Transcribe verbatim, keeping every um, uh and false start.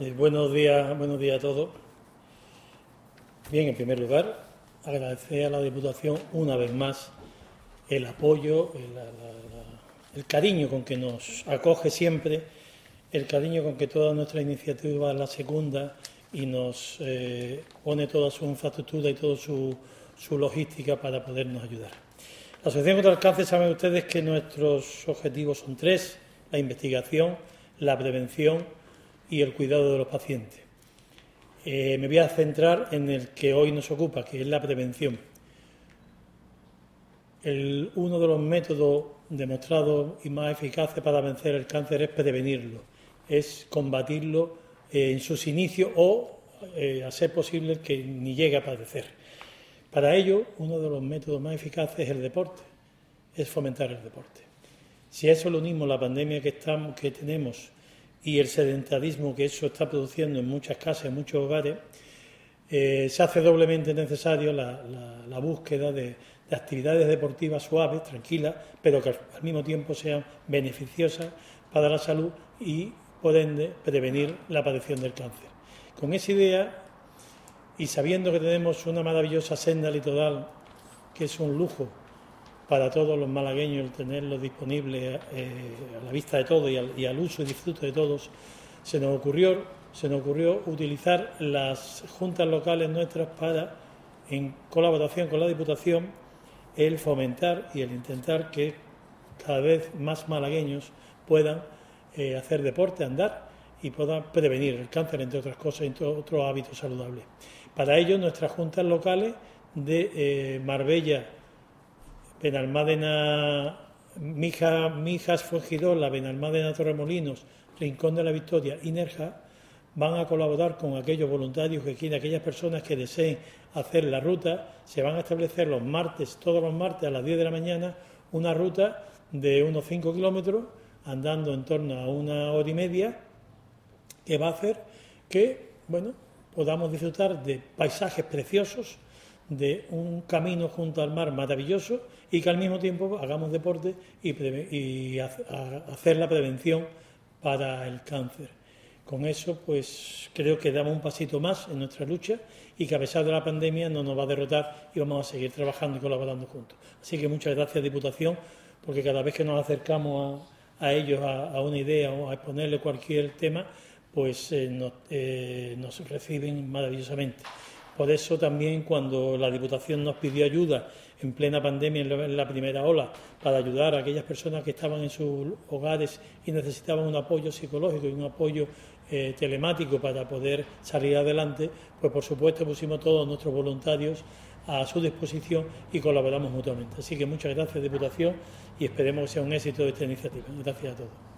Eh, buenos días, buenos días a todos. Bien, en primer lugar, agradecer a la Diputación una vez más el apoyo, el, la, la, el cariño con que nos acoge siempre, el cariño con que toda nuestra iniciativa la secunda y nos eh, pone toda su infraestructura y toda su, su logística para podernos ayudar. La Asociación contra el Cáncer, saben ustedes que nuestros objetivos son tres: la investigación, la prevención y el cuidado de los pacientes. Eh, me voy a centrar en el que hoy nos ocupa, que es la prevención. El, uno de los métodos demostrados y más eficaces para vencer el cáncer es prevenirlo, es combatirlo eh, en sus inicios o, eh, a ser posible, que ni llegue a padecer. Para ello, uno de los métodos más eficaces es el deporte, es fomentar el deporte. Si a eso le unimos la pandemia que, estamos, que tenemos y el sedentarismo que eso está produciendo en muchas casas, en muchos hogares, eh, se hace doblemente necesario la, la, la búsqueda de, de actividades deportivas suaves, tranquilas, pero que al mismo tiempo sean beneficiosas para la salud y, por ende, prevenir la aparición del cáncer. Con esa idea, y sabiendo que tenemos una maravillosa senda litoral, que es un lujo para todos los malagueños el tenerlo disponible eh, a la vista de todos y al, y al uso y disfrute de todos, se nos ocurrió, se nos ocurrió utilizar las juntas locales nuestras para, en colaboración con la Diputación, el fomentar y el intentar que cada vez más malagueños puedan eh, hacer deporte, andar y puedan prevenir el cáncer, entre otras cosas, entre otros hábitos saludables. Para ello, nuestras juntas locales de eh, Marbella, Benalmádena, Mija, Mijas, Fuengirola, Benalmádena, Torremolinos, Rincón de la Victoria y Nerja van a colaborar con aquellos voluntarios que quieran, aquellas personas que deseen hacer la ruta. Se van a establecer los martes, todos los martes a las diez de la mañana, una ruta de unos cinco kilómetros, andando en torno a una hora y media, que va a hacer que, bueno, podamos disfrutar de paisajes preciosos, de un camino junto al mar maravilloso y que al mismo tiempo hagamos deporte y, y a, a hacer la prevención para el cáncer. Con eso, pues creo que damos un pasito más en nuestra lucha y que a pesar de la pandemia no nos va a derrotar y vamos a seguir trabajando y colaborando juntos. Así que muchas gracias, Diputación, porque cada vez que nos acercamos a, a ellos, a, a una idea o a exponerle cualquier tema, pues eh, nos, eh, nos reciben maravillosamente. Por eso también, cuando la Diputación nos pidió ayuda en plena pandemia, en la primera ola, para ayudar a aquellas personas que estaban en sus hogares y necesitaban un apoyo psicológico y un apoyo eh, telemático para poder salir adelante, pues por supuesto pusimos todos nuestros voluntarios a su disposición y colaboramos mutuamente. Así que muchas gracias, Diputación, y esperemos que sea un éxito de esta iniciativa. Gracias a todos.